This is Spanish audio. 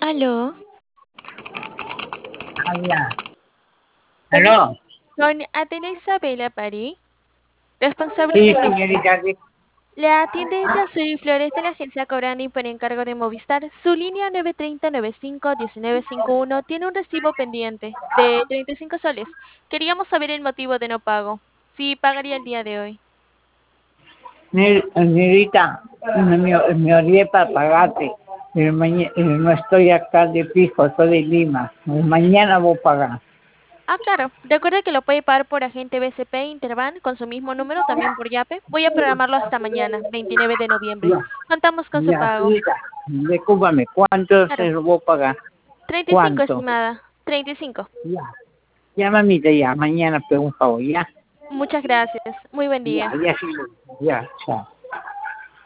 Aló, Habla. con, ¿Aló? con Atenea Isabela París, responsable Sí, de los... señorita. Le atiende Yasuri Flores de la agencia Cobrani por encargo de Movistar. Su línea 930-95-1951 tiene un recibo pendiente de 35 soles. Queríamos saber el motivo de no pago. Si pagaría el día de hoy. Señorita, me olvidé para pagarte. Pero no estoy acá de fijo, estoy de Lima. Mañana voy a pagar. Ah, claro. Recuerde que lo puede pagar por agente BCP Interbank con su mismo número, también por Yape. Voy a programarlo hasta mañana, 29 de noviembre. Ya, Contamos con su ya, pago. señorita. Discúlpame, ¿cuánto Claro. se lo voy a pagar? 35, ¿Cuánto? estimada. 35. Ya. Ya, mamita, ya. Mañana pego un favor, ya. Muchas gracias. Muy buen Ya, día. ya, sí. Ya, chao.